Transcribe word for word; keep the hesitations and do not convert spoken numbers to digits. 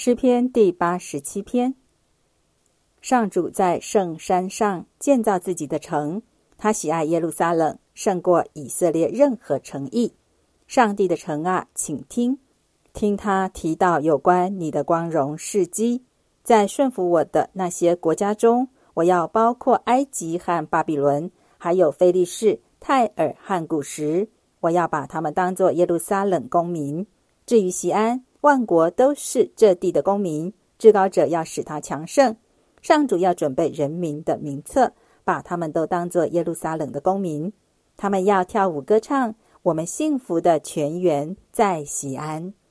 诗篇第八十七篇。上主在圣山上建造自己的城，他喜爱耶路撒冷胜过以色列任何城邑。上帝的城啊，请听，听他提到有关你的光荣事迹。在顺服我的那些国家中，我要包括埃及和巴比伦，还有非利士、泰尔和古实，我要把他们当作耶路撒冷公民。至于锡安，万国都是这地的公民，至高者要使他强盛。上主要准备人民的名册，把他们都当作耶路撒冷的公民。他们要跳舞歌唱，我们幸福的泉源在锡安。